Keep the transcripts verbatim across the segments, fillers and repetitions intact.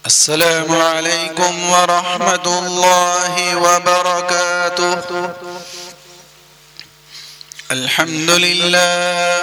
السلام عليكم ورحمة الله وبركاته. الحمد لله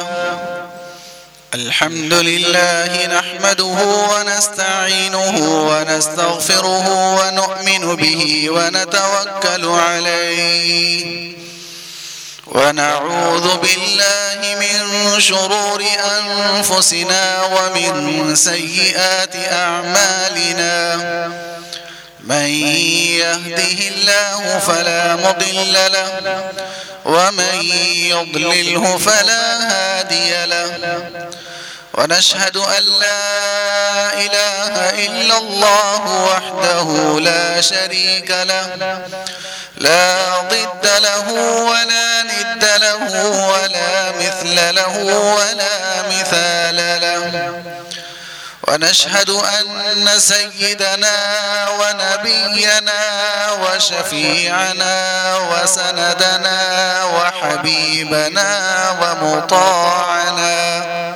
الحمد لله نحمده ونستعينه ونستغفره ونؤمن به ونتوكل عليه ونعوذ بالله من شرور أنفسنا ومن سيئات أعمالنا. من يهده الله فلا مضل له ومن يضلله فلا هادي له. ونشهد أن لا إله إلا الله وحده لا شريك له لا ضد له ولا ند له ولا مثل له ولا مثال له. ونشهد أن سيدنا ونبينا وشفيعنا وسندنا وحبيبنا ومطاعنا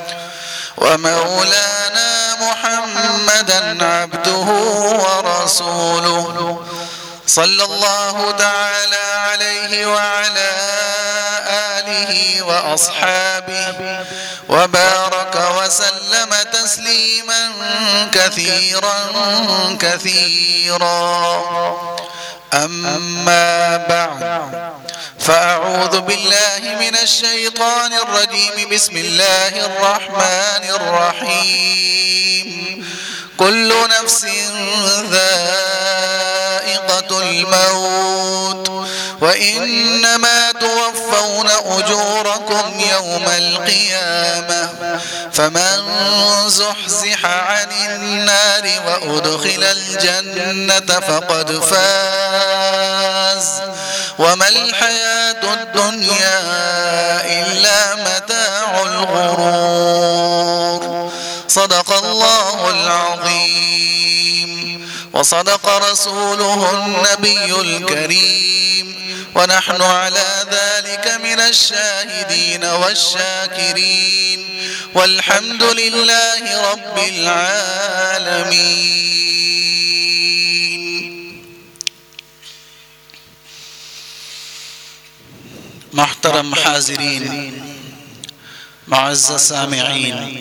ومولانا محمدا عبده ورسوله صلى الله تعالى عليه وعلى آله وأصحابه وبارك وسلم تسليما كثيرا كثيرا. أما بعد، فأعوذ بالله من الشيطان الرجيم. بسم الله الرحمن الرحيم. كل نفس ذائقة الموت وإنما توفون أجوركم يوم القيامة فمن زحزح عن النار وأدخل الجنة فقد فاز وما الحياة الدنيا إلا متاع الغرور. صدق الله العظيم وصدق رسوله النبي الكريم ونحن على ذلك من الشاهدين والشاكرين والحمد لله رب العالمين. محترم حاضرین، معزز سامعین،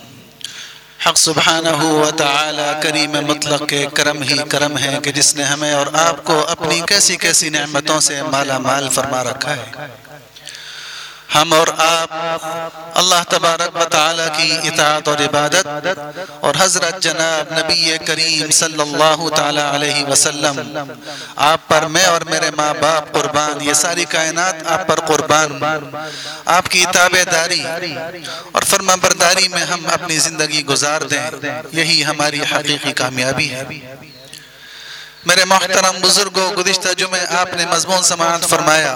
حق سبحانہ و تعالی کریم مطلق کے کرم ہی کرم ہے کہ جس نے ہمیں اور آپ کو اپنی کیسی کیسی نعمتوں سے مالا مال فرما رکھا ہے. ہم اور آپ اللہ تبارک و تعالی کی اطاعت اور عبادت اور حضرت جناب نبی کریم صلی اللہ تعالی علیہ وسلم آپ پر، میں اور میرے ماں باپ قربان، یہ ساری کائنات آپ پر قربان، آپ کی تابع داری اور فرما برداری میں ہم اپنی زندگی گزار دیں، یہی ہماری حقیقی کامیابی ہے. میرے محترم بزرگوں، گزشتہ جمعے آپ نے مضمون سماعت فرمایا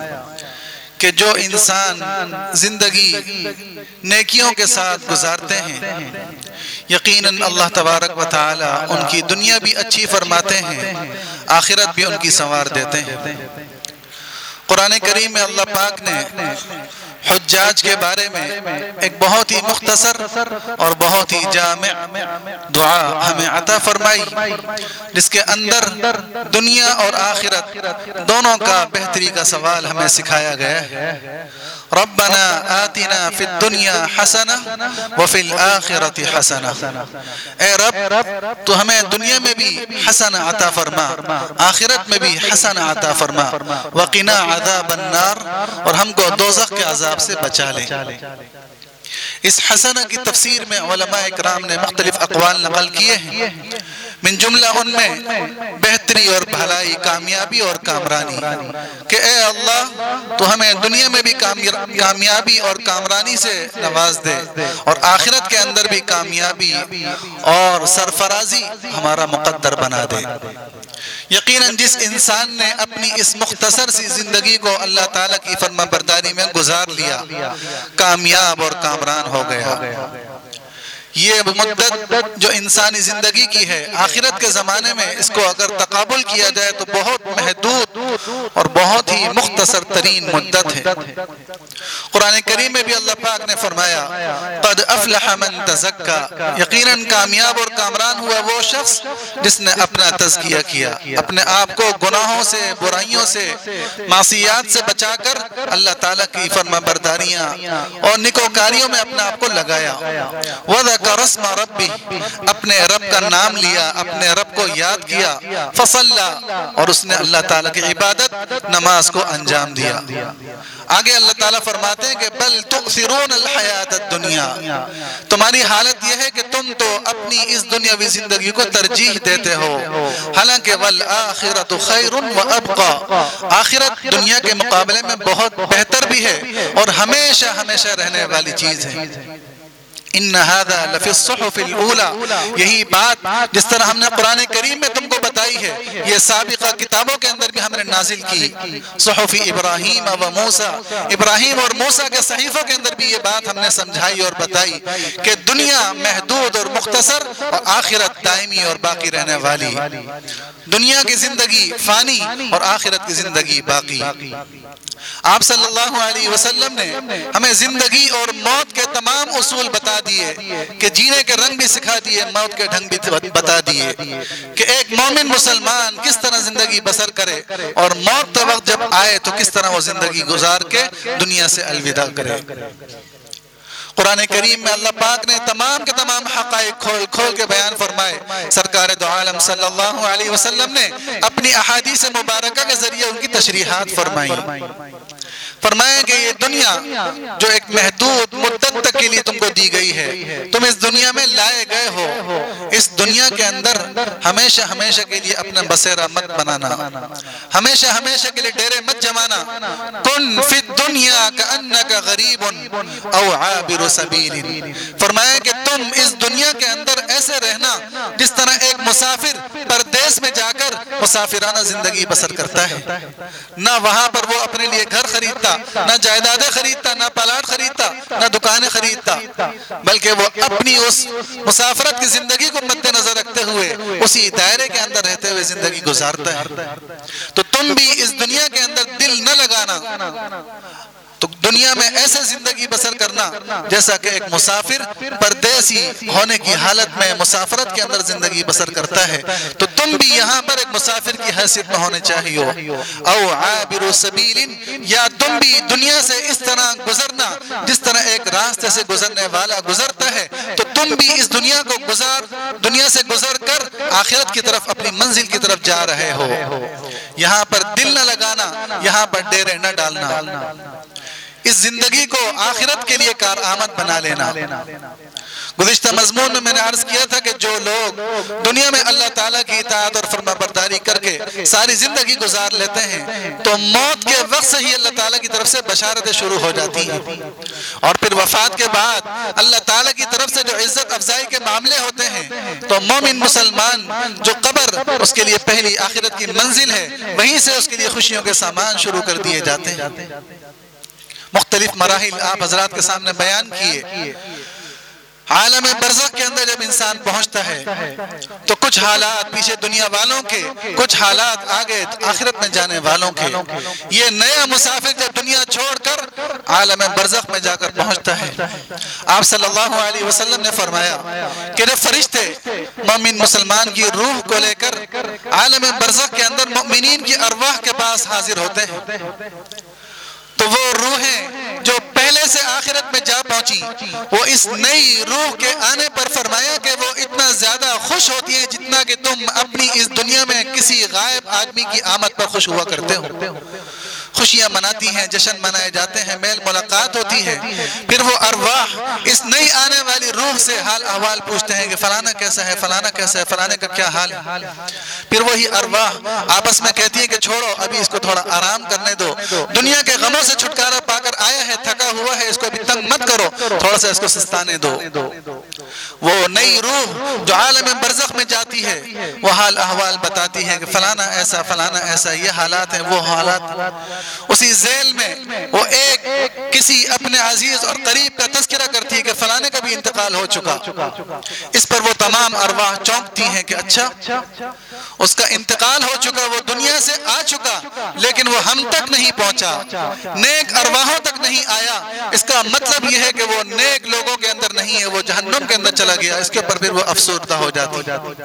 کہ جو انسان زندگی نیکیوں کے ساتھ گزارتے ہیں یقیناً اللہ تبارک و تعالی ان کی دنیا بھی اچھی فرماتے ہیں، آخرت بھی ان کی سنوار دیتے ہیں. قرآن کریم میں اللہ پاک نے حجاج کے بارے میں ایک بہت ہی مختصر اور بہت ہی جامع دعا ہمیں عطا فرمائی، جس کے اندر دنیا اور آخرت دونوں کا بہتری کا سوال ہمیں سکھایا گیا ہے. ربنا آتنا فی الدنیا حسنہ وفی الآخرۃ حسنہ. اے رب، تو ہمیں دنیا میں بھی حسن عطا فرما، آخرت میں بھی حسن عطا فرما. وقنا عذاب النار، اور ہم کو دوزخ کے عذاب سے بچا لے. اس حسنہ کی تفسیر میں علماء اکرام نے مختلف اقوال نقل کیے ہیں. من جملہ ان میں بہتری اور بھلائی، کامیابی اور کامرانی، کہ اے اللہ تو ہمیں دنیا میں بھی کامیابی اور کامرانی سے نواز دے اور آخرت کے اندر بھی کامیابی اور سرفرازی ہمارا مقدر بنا دے. یقیناً جس انسان نے اپنی اس مختصر سی زندگی کو اللہ تعالیٰ کی فرما برداری میں گزار لیا، کامیاب اور کامران ہو گیا. یہ مدت جو انسانی زندگی کی ہے آخرت کے زمانے میں اس کو اگر تقابل کیا جائے تو بہت محدود اور بہت ہی مختصر ترین مدت ہے۔ قرآن کریم میں بھی اللہ پاک نے فرمایا قد افلح من تزکا، یقیناً کامیاب اور کامران ہوا وہ شخص جس نے اپنا تزکیہ کیا، اپنے آپ کو گناہوں سے، برائیوں سے، معصیات سے بچا کر اللہ تعالیٰ کی فرما برداریاں اور نیکوکاریوں میں اپنے آپ کو لگایا۔ وَذَكَرَ اسْمَ رَبِّهِ، اپنے رب کا نام لیا، اپنے رب کو یاد کیا، فَصَلَّى، اور اس نے اللہ تعالیٰ کی عبادت، نماز کو انجام دیا۔ آگے اللہ تعالیٰ فرماتے ہیں کہ بل تؤثرون الحیات الدنیا، تمہاری حالت یہ ہے کہ تم تو اپنی اس دنیاوی زندگی کو ترجیح دیتے ہو، حالانکہ والآخرۃ خیر وابقی، آخرت دنیا کے مقابلے میں بہت بہتر بھی ہے اور ہمیشہ ہمیشہ رہنے والی چیز ہے۔ ان هذا لفی الصحف الاولى، یہی بات جس طرح ہم نے قرآن کریم میں تم کو بتائی ہے، یہ سابقہ کتابوں کے اندر بھی ہم نے نازل کی۔ صحف ابراہیم و موسیٰ، ابراہیم اور موسیٰ کے صحیفوں کے اندر بھی یہ بات ہم نے سمجھائی اور بتائی کہ دنیا محدود اور مختصر اور آخرت دائمی اور باقی رہنے والی، دنیا کی زندگی فانی اور آخرت کی زندگی باقی۔ آپ صلی اللہ علیہ وسلم نے ہمیں زندگی اور موت کے تمام اصول بتا دیے کہ جینے کے رنگ بھی سکھا دیے، موت کے ڈھنگ بھی بتا دیے کہ ایک مومن مسلمان کس طرح زندگی بسر کرے اور موت کا وقت جب آئے تو کس طرح وہ زندگی گزار کے دنیا سے الوداع کرے۔ قرآن کریم میں اللہ پاک نے تمام کے تمام حقائق کھول کھول کے بیان فرمائے۔ سرکار دو عالم صلی اللہ علیہ وسلم نے اپنی احادیث مبارکہ کے ذریعے ان کی تشریحات فرمائی۔ فرمایا کہ یہ دنیا جو ایک محدود مدت تک کے لیے تم کو دی گئی ہے، تم اس دنیا میں لائے گئے ہو، اس دنیا کے اندر ہمیشہ ہمیشہ کے لیے اپنا بسیرا مت بنانا، ہمیشہ ہمیشہ کے لیے ڈیرے مت جمانا۔ کن فی الدنیا کأنک غریب او عابر سبیل، فرمایا کہ تم اس دنیا کے اندر ایسے رہنا جس طرح ایک مسافر پردیس میں جا کر مسافرانہ زندگی بسر کرتا ہے، نہ وہاں پر وہ اپنے لیے گھر خریدتا، نہ جائیدادیں خریدتا، نہ پلاٹ خریدتا، نہ دکانیں خریدتا، بلکہ وہ اپنی اس مسافرت کی زندگی کو مد نظر رکھتے ہوئے اسی دائرے کے اندر رہتے ہوئے زندگی گزارتا ہے۔ تو تم بھی اس دنیا کے اندر دل نہ لگانا، تو دنیا میں ایسے زندگی بسر کرنا جیسا کہ ایک مسافر پردیسی ہونے کی حالت میں مسافرت کے اندر زندگی بسر کرتا ہے، تو تم بھی یہاں پر ایک مسافر کی حیثیت میں ہونے چاہیے، او عابر سبیل، یا تم بھی دنیا سے اس طرح گزرنا جس طرح ایک راستے سے گزرنے والا گزرتا ہے، تو تم بھی اس دنیا کو گزار دنیا سے گزر کر آخرت کی طرف اپنی منزل کی طرف جا رہے ہو۔ یہاں پر دل نہ لگانا، یہاں پر ڈیرے نہ ڈالنا، اس زندگی کو آخرت کے لیے کارآمد بنا لینا۔ گزشتہ مضمون میں میں نے عرض کیا تھا کہ جو لوگ دنیا میں اللہ تعالیٰ کی اطاعت اور فرما برداری کر کے ساری زندگی گزار لیتے ہیں تو موت کے وقت سے ہی اللہ تعالیٰ کی طرف سے بشارتیں شروع ہو جاتی ہیں، اور پھر وفات کے بعد اللہ تعالیٰ کی طرف سے جو عزت افزائی کے معاملے ہوتے ہیں تو مومن مسلمان جو قبر اس کے لیے پہلی آخرت کی منزل ہے، وہیں سے اس کے لیے خوشیوں کے سامان شروع کر دیے جاتے ہیں۔ مختلف مراحل آپ حضرات کے سامنے بیان کیے۔ عالم برزخ کے اندر جب انسان پہنچتا ہے تو کچھ حالات پیچھے دنیا والوں کے، کچھ حالات آگے آخرت میں جانے والوں کے۔ یہ نیا مسافر جب دنیا چھوڑ کر عالم برزخ میں جا کر پہنچتا ہے، آپ صلی اللہ علیہ وسلم نے فرمایا کہ جب فرشتے مومن مسلمان کی روح کو لے کر عالم برزخ کے اندر مومنین کی ارواح کے پاس حاضر ہوتے ہیں تو وہ روحیں جو پہلے سے آخرت میں جا پہنچی، وہ اس نئی روح کے آنے پر فرمایا کہ وہ اتنا زیادہ خوش ہوتی ہیں جتنا کہ تم اپنی اس دنیا میں کسی غائب آدمی کی آمد پر خوش ہوا کرتے ہو۔ خوشیاں مناتی ہیں، جشن منائے جاتے ہیں، میل ملاقات ہوتی ہے، پھر وہ ارواح اس نئی آنے والی روح سے حال احوال پوچھتے ہیں کہ فلانا کیسا ہے، فلانا کیسا ہے، فلانے کا کیا حال ہے۔ پھر وہی ارواح آپس میں کہتی ہے کہ چھوڑو ابھی اس کو تھوڑا آرام کرنے دو، دنیا کے غموں سے چھٹکارا پا کر آیا ہے، تھکا ہوا ہے، اس کو ابھی تنگ مت کرو، تھوڑا سا اس کو سستانے دو۔ وہ نئی روح جو عالم برزخ میں جاتی ہے وہ حال احوال بتاتی ہے کہ فلانا ایسا، فلانا ایسا، یہ حالات ہیں، وہ حالات۔ اسی ذیل میں وہ ایک کسی اپنے عزیز اور قریب کا تذکرہ کرتی ہے کہ فلانے کا بھی انتقال ہو چکا. اس پر وہ تمام ارواح چونکتی ہیں کہ اچھا اس کا انتقال ہو چکا, وہ دنیا سے آ چکا لیکن وہ ہم تک نہیں پہنچا, نیک ارواحوں تک نہیں آیا. اس کا مطلب یہ ہے کہ وہ نیک لوگوں کے اندر نہیں ہے, وہ جہنم کے اندر چلا گیا. اس کے اوپر پھر وہ افسردہ ہو جاتی.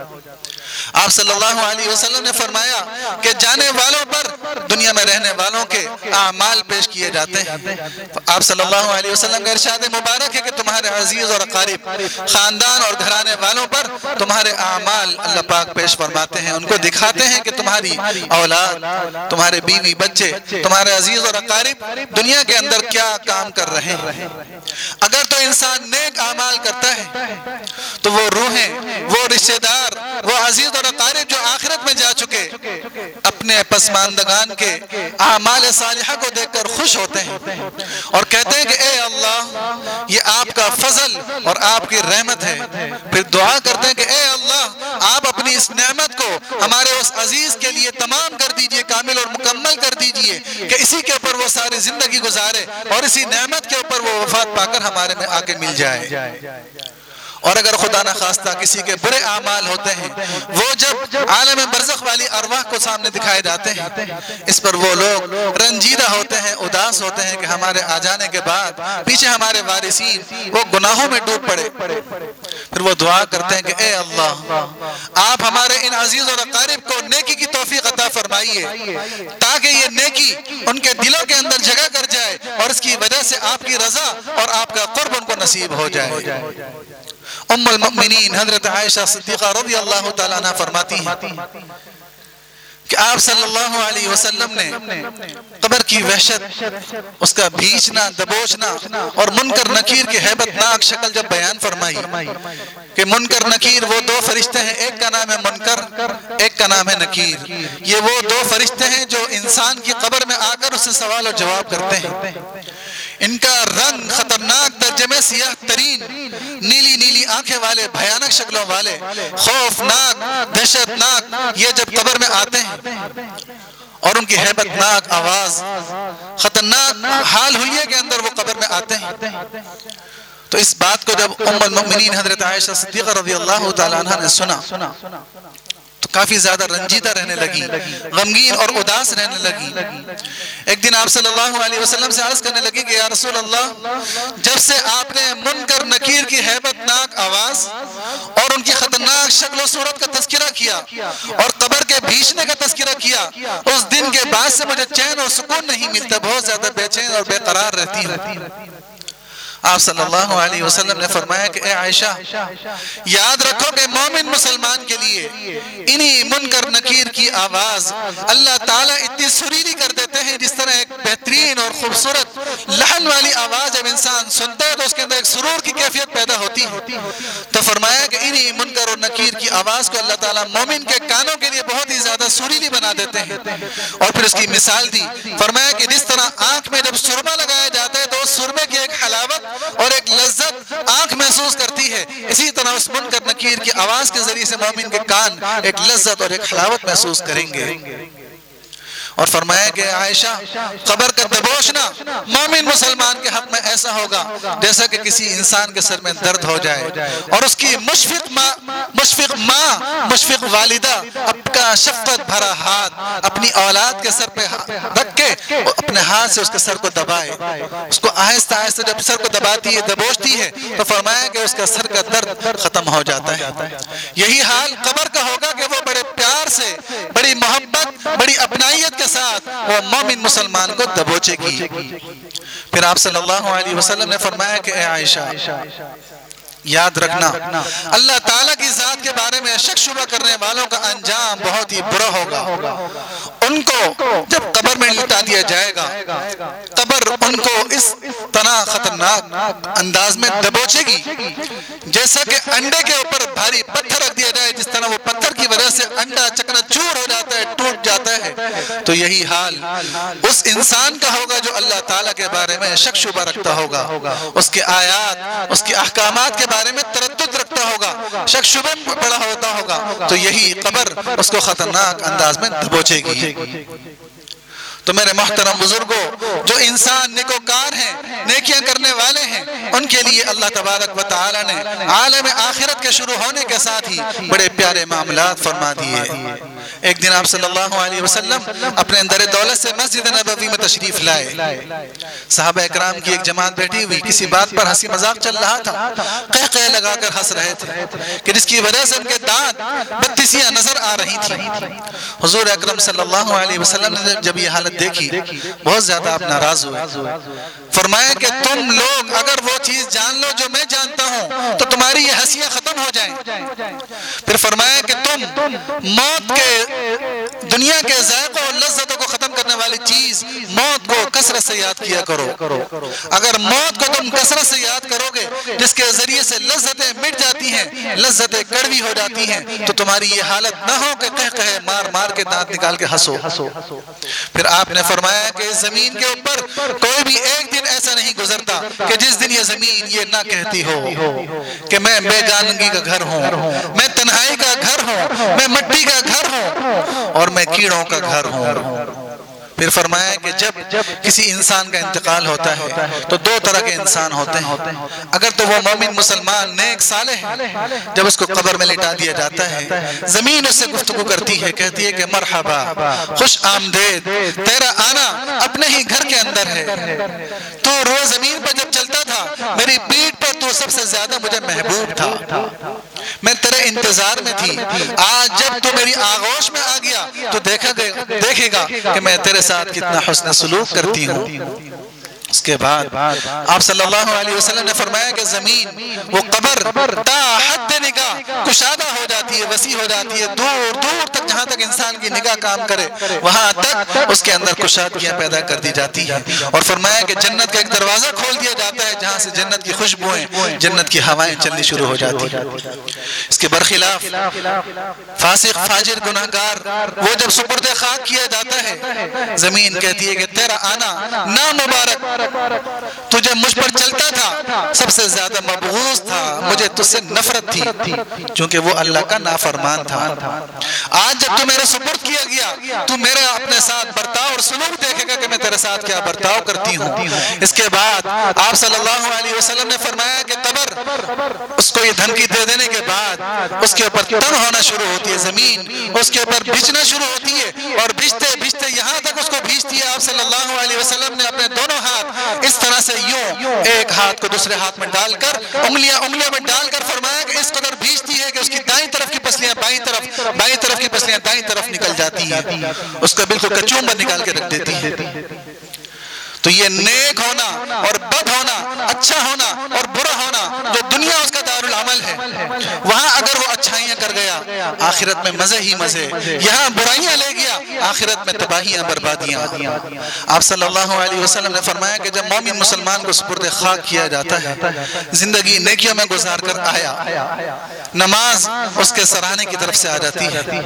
آپ صلی اللہ علیہ وسلم نے فرمایا کہ جانے والوں پر دنیا میں رہنے والوں کے اعمال پیش کیے جاتے ہیں. آپ صلی اللہ علیہ وسلم کا ارشاد مبارک ہے کہ تمہارے عزیز اور اقارب, خاندان اور گھرانے والوں پر تمہارے اعمال اللہ پاک پیش فرماتے ہیں, ان کو دکھاتے ہیں کہ تمہاری اولاد, تمہارے بیوی بچے, تمہارے عزیز اور اقارب دنیا کے اندر کیا کام کر رہے ہیں. اگر تو انسان نیک اعمال کرتا ہے تو وہ روحیں, وہ رشتہ دار, وہ عزیز اور اقارب جو آخرت میں جا چکے اپنے پسماندگان کے اعمال صالحہ کو دیکھ کر خوش ہوتے ہیں اور کہتے ہیں کہ اے اللہ یہ آپ کا فضل اور آپ کی رحمت ہے. پھر دعا کرتے ہیں کہ اے اللہ آپ اپنی اس نعمت کو ہمارے اس عزیز کے لیے تمام کر دیجئے, کامل اور مکمل کر دیجئے کہ اسی کے اوپر وہ ساری زندگی گزارے اور اسی نعمت کے اوپر وہ وفات پا کر ہمارے میں آ کے مل جائے. اور اگر خدا نخواستہ کسی کے برے اعمال ہوتے ہیں, وہ جب عالم برزخ والی ارواح کو سامنے دکھائے جاتے ہیں, اس پر وہ لوگ رنجیدہ ہوتے ہیں, اداس ہوتے ہیں کہ ہمارے آ جانے کے بعد پیچھے ہمارے وارثین وہ گناہوں میں ڈوب پڑے. پھر وہ دعا کرتے ہیں کہ اے اللہ آپ ہمارے ان عزیز اور اقارب کو نیکی کی توفیق عطا فرمائیے تاکہ یہ نیکی ان کے دلوں کے اندر جگہ کر جائے اور اس کی وجہ سے آپ کی رضا اور آپ کا قرب ان کو نصیب ہو جائے. ام المؤمنین حضرت عائشہ صدیقہ رضی اللہ تعالیٰ عنہ فرماتی ہیں کہ آپ صلی اللہ علیہ وسلم نے قبر کی وحشت, اس کا بھیچنا, دبوچنا اور منکر نکیر کی ہیبت ناک شکل جب بیان فرمائی کہ منکر نکیر وہ دو فرشتے ہیں, ایک کا نام ہے منکر, ایک کا نام ہے نکیر. یہ وہ دو فرشتے ہیں جو انسان کی قبر میں آ کر اس سے سوال و جواب کرتے ہیں. ان کا رنگ خطرناک درجے میں سیاہ ترین, نیلی نیلی آنکھیں والے, بھیانک شکلوں والے, خوفناک, دہشتناک. یہ جب قبر میں آتے ہیں اور ان کی ہیبت ناک آواز, خطرناک حال ہوئیے کے اندر وہ قبر میں آتے ہیں, تو اس بات کو جب ام المؤمنین حضرت عائشہ صدیقہ رضی اللہ تعالیٰ عنہ نے سنا تو کافی زیادہ رنجیدہ رہنے لگی, غمگین اور اداس رہنے لگی. ایک دن آپ صلی اللہ علیہ وسلم سے عرض کرنے لگی کہ یا رسول اللہ, جب سے آپ نے منکر نکیر کی ہیبت ناک آواز اور ان کی خطرناک شکل و صورت کا تذکرہ کیا اور قبر کے بھیچنے کا تذکرہ کیا, اس دن کے بعد سے مجھے چین اور سکون نہیں ملتا, بہت زیادہ بے چین اور بے قرار رہتی ہوں. آپ صلی اللہ علیہ وسلم نے فرمایا کہ اے عائشہ یاد رکھو کہ مومن مسلمان کے لیے انہی منکر نکیر کی آواز اللہ تعالیٰ اتنی سریلی کر دیتے ہیں جس طرح ایک بہترین اور خوبصورت لحن والی آواز جب انسان سنتا ہے تو اس کے اندر ایک سرور کی کیفیت پیدا ہوتی ہے. تو فرمایا کہ انہی منکر اور نکیر کی آواز کو اللہ تعالیٰ مومن کے کانوں کے لیے بہت ہی زیادہ سریلی بنا دیتے ہیں. اور پھر اس کی مثال دی, فرمایا کہ جس طرح آنکھ میں جب سرما لگایا جاتا ہے تو اس سرمے کی ایک حلاوت اور ایک لذت آنکھ محسوس کرتی ہے, اسی طرح اس منکر نکیر کی آواز کے ذریعے سے مومن کے کان ایک لذت اور ایک حلاوت محسوس کریں گے. اور فرمایا کہ عائشہ قبر کا دبوچنا مومن مسلمان کے حق میں ایسا ہوگا جیسا کہ کسی انسان کے سر میں درد ہو جائے اور اس کی مشفق ماں مشفق ماں مشفق والدہ اپنا شفقت بھرا ہاتھ اپنی اولاد کے سر پہ رکھ کے اپنے ہاتھ سے اس کے سر کو دبائے, اس کو آہستہ آہستہ جب سر کو دباتی ہے, دبوچتی ہے, تو فرمایا کہ اس کا سر کا درد ختم ہو جاتا ہے. یہی حال قبر کا ہوگا کہ وہ بڑے پیار سے, بڑی محبت, بڑی اپنائیت کے ساتھ وہ مومن مسلمان کو دبوچے گی. پھر آپ صلی اللہ علیہ وسلم نے فرمایا کہ اے عائشہ یاد رکھنا اللہ تعالیٰ کی ذات کے بارے میں شک شبہ کرنے والوں کا انجام بہت ہی برا ہوگا. ان کو جب قبر میں لٹا دیا جائے گا, قبر ان کو اس طرح خطرناک انداز میں دبوچے گی جیسا کہ انڈے کے اوپر بھاری پتھر رکھ دیا جائے, جس طرح وہ پتھر کی وجہ سے انڈا چکنا چور ہو جاتا ہے, ٹوٹ جاتا ہے. تو یہی حال اس انسان کا ہوگا جو اللہ تعالیٰ کے بارے میں شک شبہ رکھتا ہوگا, اس کے آیات, اس کے احکامات کے بارے میں تردد رکھتا ہوگا, شک شبہ پڑا ہوتا ہوگا. تو یہی قبر اس کو خطرناک انداز میں دبوچے گی. تو میرے محترم بزرگوں، جو انسان نیکوکار ہیں، نیکیاں کرنے والے ہیں، ان کے لیے اللہ تبارک و تعالی نے عالم آخرت کے شروع ہونے کے ساتھ ہی بڑے پیارے معاملات فرما دیے۔ ایک دن آپ صلی اللہ علیہ وسلم اپنے اندر دولت سے مسجد نبوی میں تشریف لائے۔ صحابہ اکرام کی ایک جماعت بیٹھی ہوئی کسی بات پر ہنسی مذاق چل رہا تھا، قہ قہ لگا کر ہنس رہے تھے کہ جس کی وجہ سے ان کے دانت بتیسیاں نظر آ رہی تھیں۔ حضور اکرم صلی اللہ علیہ وسلم نے جب یہ حالت دیکھی بہت زیادہ آپ ناراض ہوئے، فرمایا کہ تم لوگ اگر وہ چیز جان لو جو میں جانتا ہوں تو تمہاری یہ ہنسیاں ختم ہو جائیں۔ پھر فرمایا کہ تم موت کے دنیا کے ذائقوں اور لذتوں کو ختم کرنے والی چیز موت کو کثرت سے یاد کیا کرو۔ اگر موت کو تم کثرت سے یاد کرو گے جس کے ذریعے سے لذتیں مٹ جاتی ہیں، لذتیں کڑوی ہو جاتی ہیں، تو تمہاری یہ حالت نہ ہو کہ کہہ کہے مار مار کے دانت نکال کے ہنسو۔ پھر آپ نے فرمایا کہ اس زمین کے اوپر کوئی بھی ایک دن ایسا نہیں گزرتا کہ جس دن یہ زمین یہ نہ کہتی ہو کہ میں بے گانگی کا گھر ہوں، میں تنہائی کا گھر ہوں، میں مٹی کا گھر ہوں اور میں کیڑوں کا گھر ہوں۔ پھر فرمایا کہ جب کسی انسان کا انتقال ہوتا ہے تو دو طرح کے انسان ہوتے ہیں، اگر تو وہ مومن مسلمان نیک صالح ہے، جب اس کو قبر میں لٹا دیا جاتا ہے زمین اس سے گفتگو کرتی ہے، کہتی ہے کہ مرحبا، خوش آمدید، تیرا آنا اپنے ہی گھر کے اندر ہے، تو روز زمین پر جب چلتا تھا میری پیٹھ پر تو سب سے زیادہ مجھے محبوب تھا، میں تیرے انتظار میں تھی، آج جب تو میری آغوش میں آ گیا تو دیکھے گا کہ میں تیرے ساتھ کتنا حسن سلوک کرتی ہوں۔ اس کے بعد آپ صلی اللہ علیہ وسلم نے فرمایا کہ زمین وہ قبر تا حد نگاہ کشادہ ہو جاتی ہے، وسیع ہو جاتی ہے، دور دور تک جہاں تک انسان کی نگاہ کام کرے وہاں تک اس کے اندر کشادگیاں پیدا کر دی جاتی ہیں، اور فرمایا کہ جنت کا ایک دروازہ کھول دیا جاتا ہے جہاں سے جنت کی خوشبوئیں، جنت کی ہوائیں چلنی شروع ہو جاتی ہیں۔ اس کے برخلاف فاسق فاجر گناہگار وہ جب سپرد خاک کیا جاتا ہے زمین کہتی ہے کہ تیرا آنا نامبارک، تو جب مجھ پر چلتا تھا سب سے زیادہ مبغوض تھا، مجھے تجھ سے نفرت تھی چونکہ وہ اللہ کا نافرمان تھا، آج جب تو میرے سپرد کیا گیا تو میرا اپنے ساتھ برتاؤ اور سلوک دیکھے گا کہ میں تیرے ساتھ کیا برتاؤ کرتی ہوں۔ اس کے بعد آپ صلی اللہ علیہ وسلم نے فرمایا کہ قبر اس کو یہ دھمکی دے دینے کے بعد اس کے اوپر تن ہونا شروع ہوتی ہے، زمین اس کے اوپر بھیجنا شروع ہوتی ہے، اور بھیجتے بھیجتے یہاں تک اس کو بھیجتی ہے۔ آپ صلی اللہ علیہ وسلم نے اپنے دونوں ہاتھ اس طرح سے یوں ایک ہاتھ کو دوسرے ہاتھ میں ڈال کر انگلیاں انگلیاں میں ڈال کر فرمایا کہ اس قدر بھیجتی ہے کہ اس کی دائیں طرف کی پسلیاں بائیں طرف، بائیں طرف کی پسلیاں دائیں طرف نکل جاتی ہیں، اس کا بالکل کچومبا نکال کے رکھ دیتی ہے۔ تو یہ نیک ہونا اور بد ہونا، اچھا ہونا اور برا ہونا، جو دنیا اس کا دارالعمل ہے وہاں اگر وہ اچھائیاں کر گیا آخرت میں مزے ہی مزے، یہاں برائیاں لے گیا آخرت میں تباہیاں بربادیاں۔ آپ صلی اللہ علیہ وسلم نے فرمایا کہ جب مومن مسلمان کو سپرد خاک کیا جاتا ہے زندگی نیکیوں میں گزار کر آیا، نماز اس کے سراہنے کی طرف سے آ جاتی ہے،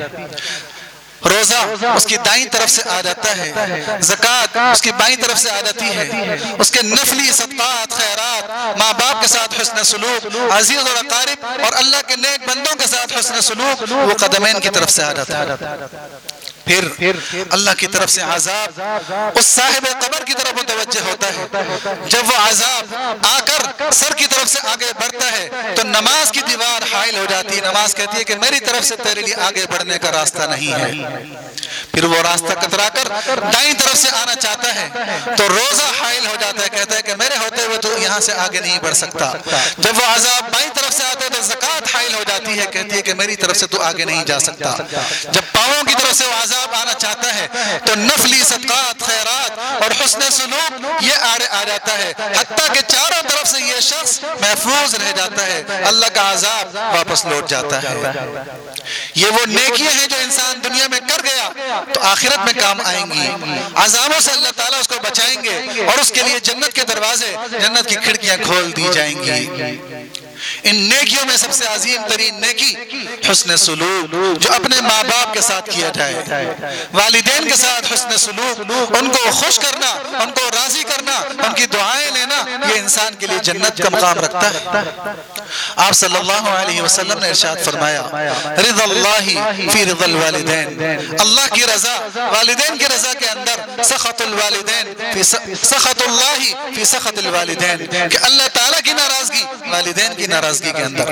روزہ اس کی دائیں طرف سے آ جاتا ہے، زکوٰۃ اس کی بائیں طرف سے آ جاتی ہے، اس کے نفلی صدقات خیرات، ماں باپ کے ساتھ حسن سلوک، عزیز اور اقارب اور اللہ کے نیک بندوں کے ساتھ حسن سلوک وہ قدمین کی طرف سے آ جاتا ہے۔ پھر اللہ کی طرف سے عذاب اس صاحب قبر کی طرف متوجہ ہوتا ہے، جب وہ عذاب آ کر سر کی طرف سے آگے بڑھتا ہے تو نماز کی دیوار حائل ہو جاتی ہے، نماز کہتی ہے کہ میری طرف سے تیرے لیے آگے بڑھنے کا راستہ نہیں ہے، پھر وہ راستہ کترا کر دائیں طرف سے آنا چاہتا ہے تو روزہ حائل ہو جاتا ہے، کہتا ہے کہ میرے ہوتے ہوئے تو یہاں سے آگے نہیں بڑھ سکتا، جب وہ عذاب بائیں طرف سے آتا ہے تو زکوٰۃ حائل ہو جاتی ہے، کہتی ہے کہ میری طرف سے تو آگے نہیں جا سکتا، جب پاؤں کی طرف سے وہ عذاب آنا چاہتا ہے تو نفلی صدقات خیرات اور حسن سلوک یہ آڑے آ جاتا ہے، حتیٰ کہ چاروں طرف سے یہ شخص محفوظ رہ جاتا ہے، اللہ کا عذاب واپس لوٹ جاتا ہے۔ یہ وہ نیکیاں ہیں جو انسان دنیا میں کر گیا تو آخرت میں کام آئیں گی، عذابوں سے اللہ تعالیٰ اس کو بچائیں گے اور اس کے لیے جنت کے دروازے، جنت کی کھڑکیاں کھول دی جائیں گی۔ ان نیکیوں میں سب سے عظیم ترین نیکی حسن سلوک، جو اپنے ماں باپ کے ساتھ کیا جائے، والدین کے ساتھ حسن سلوک، ان کو خوش کرنا، ان کو راضی کرنا، ان کی دعائیں لینا، یہ انسان کے لیے جنت کا مقام رکھتا ہے۔ آپ صلی اللہ علیہ وسلم نے ارشاد فرمایا رضا اللہ فی رضا الوالدین، اللہ کی رضا والدین کی رضا کے اندر، سخط الوالدین فی سخط اللہ فی سخط الوالدین، کہ اللہ تعالیٰ کی ناراضگی والدین کی ناراضگی کے اندر۔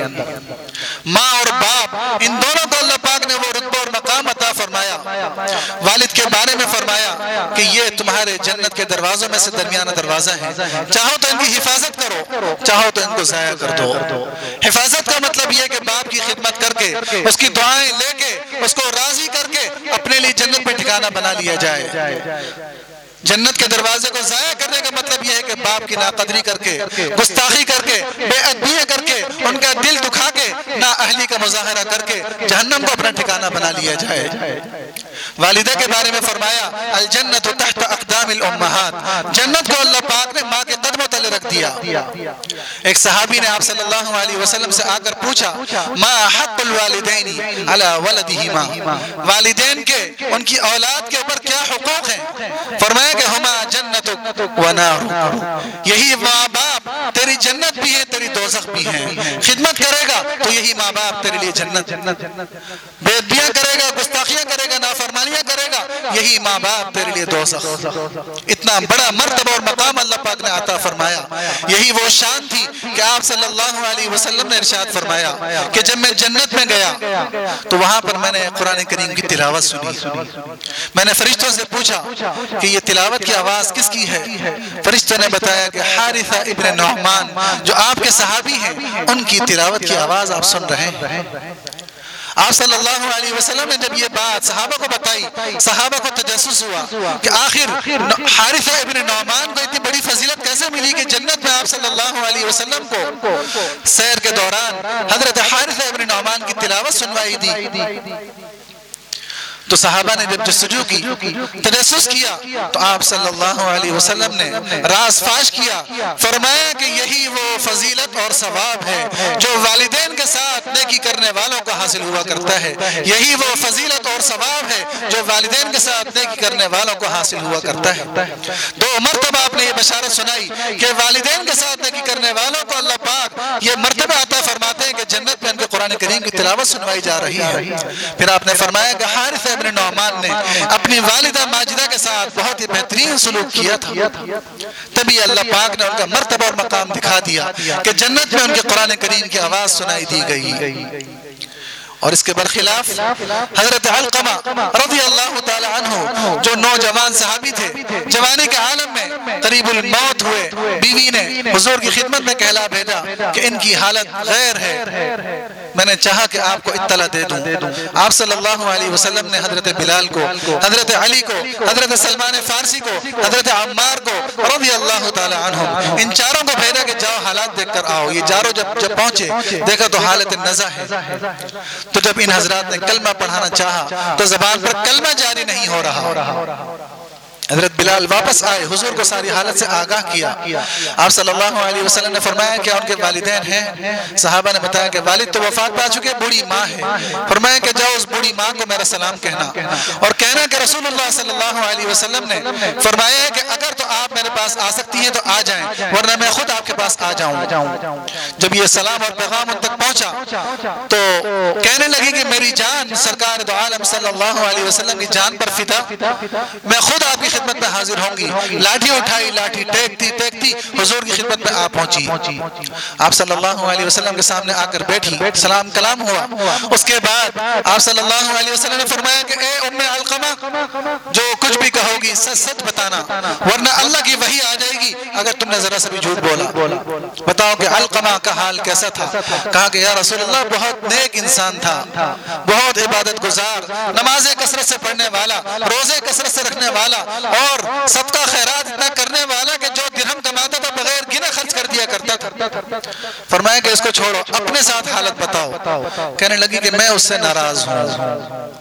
ماں اور باپ ان دونوں کو اللہ پاک نے وہ رتبہ اور مقام عطا فرمایا۔ والد کے بارے میں فرمایا کہ یہ تمہارے جنت کے دروازوں میں سے درمیانہ دروازہ ہیں، چاہو تو ان کی حفاظت کرو، چاہو تو ان کو ضائع کر دو۔ حفاظت کا مطلب یہ کہ باپ کی خدمت کر کے، اس کی دعائیں لے کے، اس کو راضی کر کے اپنے لیے جنت میں ٹھکانہ بنا لیا جائے۔ جنت کے دروازے کو ضائع کرنے کا مطلب یہ ہے کہ باپ کی ناقدری کر کے، گستاخی کر کے، بے ادبیاں کر کے، ان کا دل دکھا کے، نااہلی کا مظاہرہ کر کے جہنم کو اپنا ٹھکانہ بنا لیا جائے۔ والدہ کے بارے میں فرمایا الجنت تحت اقدام الامہات، جنت کو اللہ پاک نے ماں کے قدموں تلے رکھ دیا۔ ایک صحابی نے آپ صلی اللہ علیہ وسلم سے آ کر پوچھا ما حق الوالدین علی ولدہما، والدین کے ان کی اولاد کے اوپر کیا حقوق ہیں؟ فرمایا کہ ہما جنتک و نارک، یہی ماں باپ تیری جنت بھی ہے، تیری دوزخ بھی ہے۔ خدمت کرے گا تو یہی ماں باپ تیرے لیے جنت، بے ادبیاں کرے گا، گستاخیاں کرے گا، نافرمانیاں کرے گا، یہی ماں باپ تیرے لیے دوزخ۔ اتنا بڑا مرتبہ اور مقام اللہ پاک نے عطا فرمایا۔ یہی وہ شان تھی کہ آپ صلی اللہ علیہ وسلم نے ارشاد فرمایا کہ جب میں جنت میں گیا تو وہاں پر میں نے قرآن کریم کی تلاوت سنی۔ میں نے فرشتوں سے پوچھا کہ یہ تلاوت کی آواز کس کی ہے؟ فرشتوں نے بتایا کہ حارثہ ابن نعمان جو آپ کے صحابی ہیں، ان کی تلاوت کی آواز آپ سن رہے ہیں۔ آپ صلی اللہ علیہ وسلم نے جب یہ بات صحابہ کو بتائی، صحابہ کو تجسس ہوا کہ آخر حارثہ ابن نعمان کو اتنی بڑی فضیلت کیسے ملی کہ جنت میں آپ صلی اللہ علیہ وسلم کو سیر کے دوران حضرت حارثہ ابن نعمان کی تلاوت سنوائی دی۔ تو صحابہ نے جب جستجو کی، تجسس کیا، تو آپ صلی اللہ علیہ وسلم نے راز فاش کیا، فرمایا کہ یہی وہ فضیلت اور ثواب ہے جو والدین کے ساتھ نیکی کرنے والوں کو حاصل ہوا کرتا ہے، یہی وہ فضیلت اور ثواب ہے جو والدین کے ساتھ نیکی کرنے والوں کو حاصل ہوا کرتا ہے۔ دو مرتبہ آپ نے یہ بشارت سنائی کہ والدین کے ساتھ نیکی کرنے والوں کو اللہ پاک یہ مرتبہ عطا فرماتے ہیں کہ جنت میں ان کے قرآن کریم کی تلاوت سنوائی جا رہی ہے۔ پھر آپ نے فرمایا کہ حارثہ ابن نعمان نے اپنی والدہ ماجدہ کے ساتھ بہت ہی بہترین سلوک کیا تھا، تبھی اللہ پاک نے ان کا مرتبہ اور مقام دکھا دیا کہ جنت میں ان کے قرآن کریم کی آواز سنائی دی گئی۔ اور اس کے برخلاف حضرت علقمہ رضی اللہ تعالی عنہ جو نوجوان صحابی تھے، جوانی کے عالم میں قریب الموت ہوئے، بیوی نے حضور کی خدمت میں کہلا بھیجا کہ ان کی حالت غیر ہے، میں نے چاہا کہ آپ کو اطلاع دے دوں۔ آپ صلی اللہ علیہ وسلم نے حضرت بلال کو، حضرت علی کو، حضرت سلمان فارسی کو، حضرت عمار کو رضی اللہ تعالی عنہ، ان چاروں کو بھیجا کہ جاؤ حالات دیکھ کر آؤ۔ یہ چاروں جب جب پہنچے دیکھا تو حالت نزع ہے۔ تو جب ان حضرات نے کلمہ پڑھانا چاہا تو زبان پر کلمہ جاری نہیں ہو رہا۔ حضرت بلال واپس آئے، حضور کو ساری حالت سے آگاہ کیا۔ آپ صلی اللہ علیہ وسلم نے فرمایا کہ ان کے والدین ہیں؟ صحابہ نے بتایا کہ والد تو وفات پا چکے، بوڑھی ماں ہے۔ فرمایا کہ جاؤ اس بوڑھی ماں کو میرا سلام کہنا، اور کہنا کہ رسول اللہ صلی اللہ علیہ وسلم نے فرمایا ہے کہ اگر تو آپ میرے پاس آ سکتی ہیں تو آ جائیں، ورنہ میں خود آپ کے پاس آ جاؤں۔ جب یہ سلام اور پیغام ان تک پہنچا تو کہنے لگی کہ میری جان سرکار دو عالم صلی اللہ علیہ وسلم کی جان پر فدا، میں خود آپ کی خدمت میں حاضر ہوں گی۔ لاٹھی اٹھائی، لاٹھی ٹیکتی ٹیکتی حضور کی خدمت میں آ پہنچی۔ آپ صلی اللہ علیہ وسلم کے سامنے آ کر بیٹھی، سلام کلام ہوا۔ اس کے بعد آپ صلی اللہ علیہ وسلم نے فرمایا کہ اے ام علقمہ، جو کچھ بھی کہو گی سچ سچ بتانا، ورنہ اللہ کی وحی آ جائے گی اگر تم نے ذرا سا بھی جھوٹ بولا۔ بتاؤ کہ علقمہ کا حال کیسا تھا؟ کہا کہ یا رسول اللہ بہت نیک انسان تھا، بہت عبادت گزار، نمازیں کثرت سے پڑھنے والا، روزے کثرت سے رکھنے والا، اور صدقہ خیرات اتنا کرنے والا کہ جو درہم کماتا تھا بغیر گنے خرچ کر دیا کرتا تھا۔ فرمایا کہ اس کو چھوڑو، اپنے ساتھ حالت بتاؤ۔ کہنے لگی کہ میں اس سے ناراض ہوں۔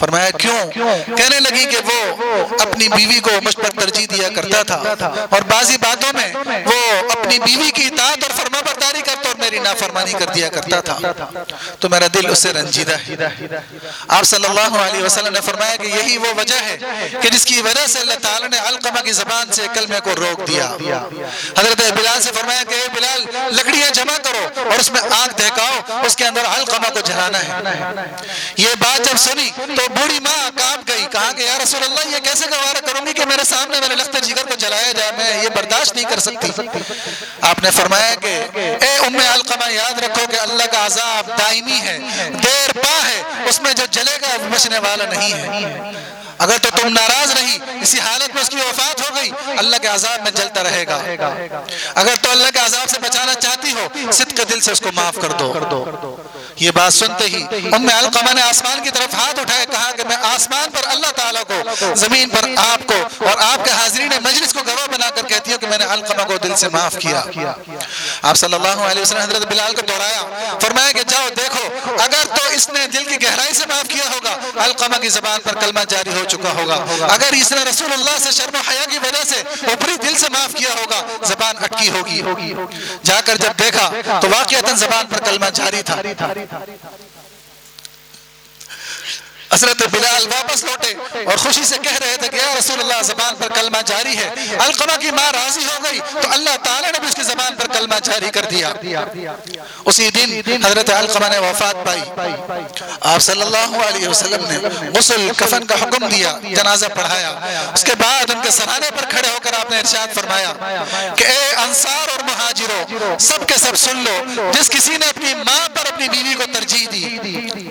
فرمایا کیوں؟ کہنے لگی کہ وہ اپنی بیوی کو مجھ پر ترجیح دیا کرتا تھا اور بعضی باتوں میں وہ اپنی بیوی کی اطاعت اور فرما برداری کرتا اور میری نافرمانی کر دیا کرتا تھا، تو میرا دل اس سے رنجیدہ ہے۔ آپ صلی اللہ علیہ وسلم نے فرمایا کہ یہی وہ وجہ ہے کہ جس کی وجہ سے اللہ تعالیٰ نے علقمہ کی زبان سے کلمے کو روک دیا۔ حضرت بلال سے فرمایا کہ اے بلال لکڑیاں جمع کرو اور اس میں آگ دہکاؤ، اس کے اندر علقمہ کو جلانا ہے۔ یہ بات جب سنی تو بوڑھی ماں کانپ گئی، کہا کہ یا رسول اللہ یہ کیسے گوارا کروں گی کہ میرے سامنے میرے لخت جگر کو جلایا جائے، میں یہ برداشت نہیں کر سکتی۔ آپ نے فرمایا کہ اے ام علقمہ یاد رکھو کہ اللہ کا عذاب دائمی ہے، دیر پا ہے، اس میں جو جلے گا بچنے والا نہیں ہے۔ اگر تو تم ناراض رہی، اسی حالت میں اس کی وفات ہو گئی، اللہ کے عذاب میں جلتا رہے گا۔ اگر تو اللہ کے عذاب سے بچانا چاہتی ہو، صدق دل سے اس کو معاف کر دو۔ یہ بات سنتے ہی ام علقمہ نے آسمان کی طرف ہاتھ اٹھائے، کہا کہ میں آسمان پر اللہ تعالیٰ کو، زمین پر آپ کو اور آپ کے حاضرین مجلس کو گواہ بنا کر کہتی ہوں کہ میں نے علقمہ کو دل سے معاف کیا۔ آپ صلی اللہ علیہ وسلم حضرت بلال کو دوہرایا، فرمایا کہ جاؤ دیکھو اگر تو اس نے دل کی گہرائی سے معاف کیا ہوگا، علقمہ کی زبان پر کلمہ جاری ہو چکا ہوگا، اگر اس نے رسول اللہ سے شرم و حیا کی وجہ سے اوپری دل سے معاف کیا ہوگا، زبان اٹکی ہوگی۔ جا کر جب دیکھا تو واقعتاً زبان پر کلمہ جاری تھا۔ حضرت بلال واپس لوٹے اور خوشی سے کہہ رہے تھے کہ یا رسول اللہ زبان پر کلمہ جاری ہے۔ علقمہ کی ماں راضی ہو گئی تو اللہ تعالیٰ نے بھی اس کی زبان پر کلمہ جاری کر دیا۔ اسی دن حضرت علقمہ نے وفات پائی۔ آپ صلی اللہ علیہ وسلم نے غسل کفن کا حکم دیا، جنازہ پڑھایا، اس کے بعد ان کے سرانے پر کھڑے ہو کر آپ نے ارشاد فرمایا کہ اے انصار اور مہاجروں، سب کے سب سن لو، جس کسی نے اپنی ماں پر اپنی بیوی کو ترجیح دی،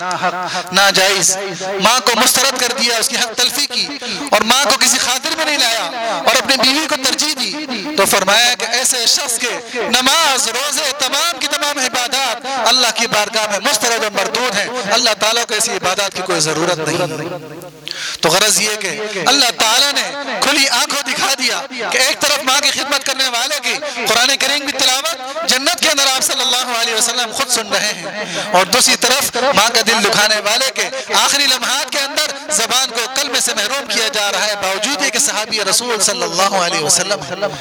ناحق ناجائز ماں کو مسترد کر دیا، اس کی حق تلفی کی اور ماں کو کسی خاطر میں نہیں لایا اور اپنی بیوی کو ترجیح دی، تو فرمایا کہ ایسے شخص کے نماز روزے تمام کی تمام عبادات اللہ کی بارگاہ میں مسترد و مردود ہیں، اللہ تعالیٰ کو ایسی عبادات کی کوئی ضرورت نہیں۔ تو غرض یہ کہ اللہ تعالیٰ نے کھلی آنکھوں دکھا دیا کہ ایک طرف ماں کی خدمت کرنے والے کی قرآن کریم کی تلاوت جنت کے اندر آپ صلی اللہ علیہ وسلم خود سن رہے ہیں، اور دوسری طرف ماں کا دل دکھانے والے کے آخری لمحات کے اندر زبان کو کلمے سے محروم کیا جا رہا ہے، باوجود یہ کہ صحابی رسول صلی اللہ علیہ وسلم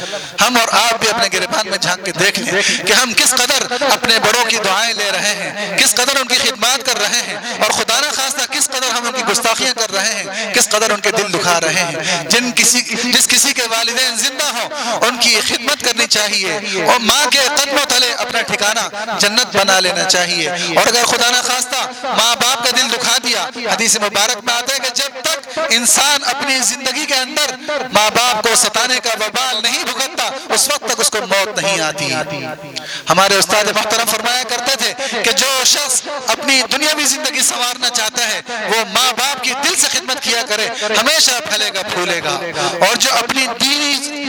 ہم اور آپ بھی اپنے گریبان میں جھانک کے دیکھ لیں کہ ہم کس قدر اپنے بڑوں کی دعائیں لے رہے ہیں، کس قدر ان کی خدمات کر رہے ہیں، اور خدا نہ خواستہ کس قدر ہم ان کی گستاخیاں کر رہے ہیں، کس قدر ان کے دل دکھا رہے ہیں۔ جن کسی جس کسی کے والدین زندہ ہوں ان کی خدمت کرنی چاہیے اور ماں کے قدموں تلے اپنا ٹھکانہ جنت بنا لینا چاہیے، اور اگر خدا نہ خواستہ ماں باپ کا دل دکھا دیا، حدیث مبارک میں آتا ہے کہ جب تک انسان اپنی زندگی کے اندر ماں باپ کو ستانے کا وبال نہیں بھگتتا اس وقت تک اس کو موت نہیں آتی۔ ہمارے استاد محترم فرمایا کرتے تھے کہ جو شخص اپنی دنیاوی زندگی سنوارنا چاہتا ہے وہ ماں باپ کی دل سے خدمت کیا کرے، ہمیشہ پھلے گا پھولے گا، اور جو اپنی دینی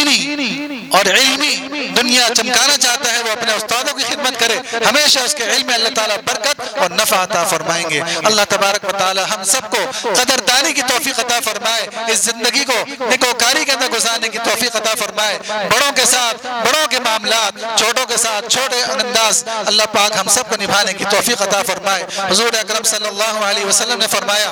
دینی اور علمی دنیا چمکانا چاہتا ہے وہ اپنے استادوں کی خدمت کرے، ہمیشہ اس کے علم میں اللہ تعالیٰ برکت اور نفع عطا فرمائیں گے۔ اللہ تبارک و تعالی ہم سب کو قدردانی کی توفیق عطا فرمائے، اس زندگی کو نیکوکاری کے اندر گزارنے کی توفیق عطا فرمائے، بڑوں کے ساتھ بڑوں کے معاملات، چھوٹوں کے ساتھ چھوٹے انداز اللہ پاک ہم سب کو نبھانے کی توفیق عطا فرمائے۔ حضور اکرم صلی اللہ علیہ وسلم نے فرمایا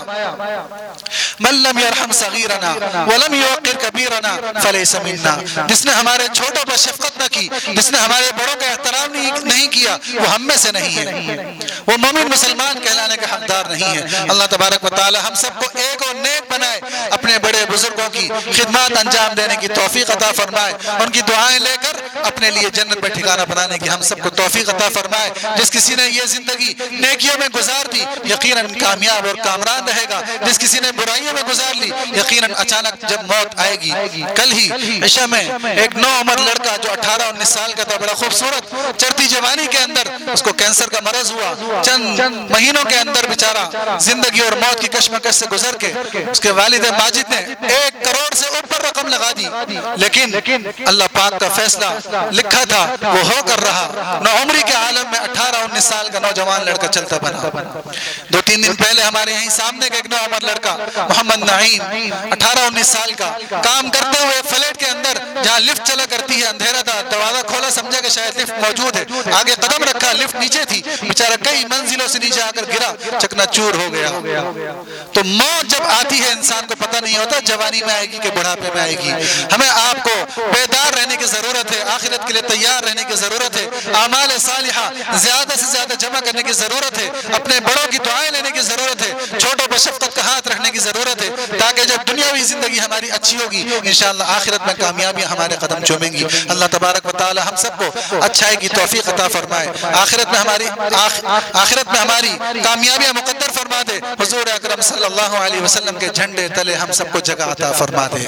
من لم یرحم صغیرنا ولم یوقر کبیرنا فلیس منا، جس نے ہمارے چھوٹوں پر شفقت نہ کی، جس نے ہمارے بڑوں کا احترام نہیں کیا، وہ ہم میں سے نہیں ہے، وہ مومن مسلمان کہلانے کا حقدار نہیں ہے۔ اللہ تبارک و تعالی ہم سب کو ایک اور نیک بنائے، اپنے بڑے بزرگوں کی خدمات انجام دینے کی توفیق عطا فرمائے، ان کی دعائیں لے کر اپنے لیے جنت میں ٹھکانہ بنانے کی ہم سب کو توفیق عطا فرمائے۔ جس کسی نے یہ زندگی نیکیوں میں گزار دی یقیناً کامیاب اور کامران رہے گا، جس کسی نے برائیوں میں گزار لی یقیناً اچانک جب موت آئے گی۔ کل ہی عشاء میں ایک نو عمر لڑکا جو اٹھارہ انیس سال کا تھا، بڑا خوبصورت چڑھتی جوانی کے اندر اس کو کینسر کا مرض ہوا، چند مہینوں کے اندر بیچارہ زندگی اور موت کی کشمکش سے گزر کے اس کے والد ماجد نے ایک کروڑ سے اوپر رقم لگا دی، لیکن اللہ پاک کا فیصلہ لکھا تھا وہ ہو کر رہا۔ نو عمری کے عالم میں اٹھارہ انیس سال کا نوجوان لڑکا چلتا بنا۔ دو تین دن پہلے ہمارے یہیں سامنے کا ایک نو عمر لڑکا لڑکا محمد نعیم اٹھارہ انیس سال کا کام کرتے ہوئے فلیٹ کے اندر جہاں لفٹ چلا کرتی ہے، اندھیرا تھا، دروازہ کھولا سمجھا کہ شاید لفٹ موجود ہے، آگے قدم رکھا لفٹ نیچے تھی، بیچارہ کئی منزلوں سے نیچے آ کر گرا، چکنا چور ہو گیا۔ تو موت جب آتی ہے انسان کو پتہ نہیں ہوتا جوانی میں آئے گی کہ بڑھاپے میں آئے گی۔ ہمیں آپ کو بیدار رہنے کی ضرورت ہے، آخرت کے لیے تیار رہنے کی ضرورت ہے، اعمال صالحہ زیادہ سے زیادہ جمع کرنے کی ضرورت ہے، اپنے بڑوں کی دعائیں لینے کی ضرورت ہے، چھوٹوں پر شفقت کا ہاتھ رکھنے کی ضرورت ہے، تاکہ جب دنیاوی زندگی ہماری اچھی ہوگی انشاءاللہ آخرت میں کامیابیاں ہمارے قدم چومیں گی۔ اللہ تبارک و تعالی ہم سب کو اچھائی کی توفیق عطا فرمائے، آخرت میں ہماری آخرت میں ہماری کامیابیاں مقدر فرما دے، حضور اکرم صلی اللہ علیہ وسلم کے جھنڈے تلے ہم سب کو جگہ عطا فرما دے۔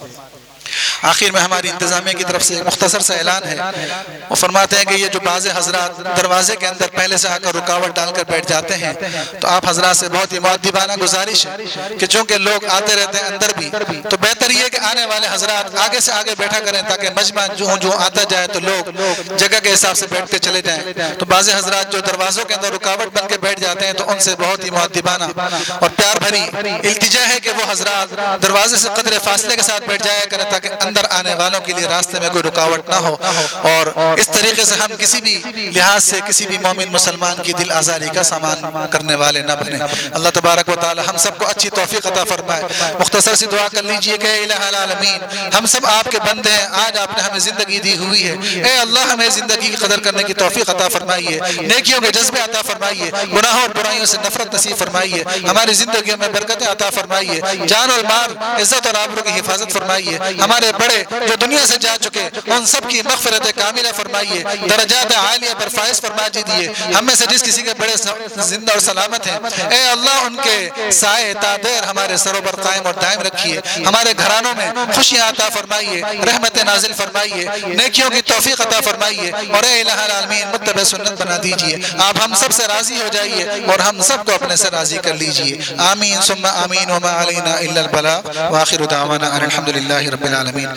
آخر میں ہماری انتظامیہ کی طرف سے ایک مختصر سا اعلان ہے، وہ فرماتے ہیں کہ یہ جو بعض حضرات دروازے کے اندر پہلے سے آ کر رکاوٹ ڈال کر بیٹھ جاتے ہیں، تو آپ حضرات سے بہت ہی مؤدبانہ گزارش ہے کہ چونکہ لوگ آتے رہتے ہیں اندر بھی، تو بہتر یہ کہ آنے والے حضرات آگے سے آگے بیٹھا کریں تاکہ مجمع جو جو آتا جائے تو لوگ جگہ کے حساب سے بیٹھتے چلے جائیں۔ تو بعض حضرات جو دروازوں کے اندر رکاوٹ بن کے بیٹھ جاتے ہیں تو ان سے بہت ہی مؤدبانہ اور پیار بھری التجا ہے کہ وہ حضرات دروازے سے قدر فاصلے کے ساتھ بیٹھ جایا کریں تاکہ اندر آنے والوں کے لیے راستے میں کوئی رکاوٹ نہ ہو، اور اس طریقے سے ہم کسی بھی لحاظ سے کسی بھی مومن مسلمان کی دل آزاری کا سامان کرنے والے نہ بنیں۔ اللہ تبارک و تعالی ہم سب کو اچھی توفیق عطا فرمائے۔ مختصر سی دعا کر لیجئے کہ اے الہ العالمین، ہم سب آپ کے بندے ہیں، آج آپ نے ہمیں زندگی دی ہوئی ہے، اے اللہ ہمیں زندگی کی قدر کرنے کی توفیق عطا فرمائیے، نیکیوں کے جذبے عطا فرمائیے، گناہوں اور برائیوں سے نفرت نصیب فرمائیے، ہماری زندگیوں میں برکتیں عطا فرمائیے، جان اور مال عزت اور آبرو کی حفاظت فرمائیے، ہمارے بڑے جو دنیا سے جا چکے ان سب کی مغفرت کاملہ فرمائیے، درجات عالیہ پر فائز فرما دیجیے، ہم میں سے جس کسی کے بڑے زندہ اور سلامت ہیں اے اللہ ان کے سائے تادیر ہمارے سروں پر قائم اور دائم رکھیے، ہمارے گھرانوں میں خوشیاں عطا فرمائیے، رحمت نازل فرمائیے، نیکیوں کی توفیق عطا فرمائیے، اور اے الہ العالمین متبع سنت بنا دیجیے، آپ ہم سب سے راضی ہو جائیے اور ہم سب کو اپنے سے راضی کر لیجیے، آمین ثم آمین، وما علینا الا البلاغ، وآخر دعوانا ان الحمد للہ رب العالمین۔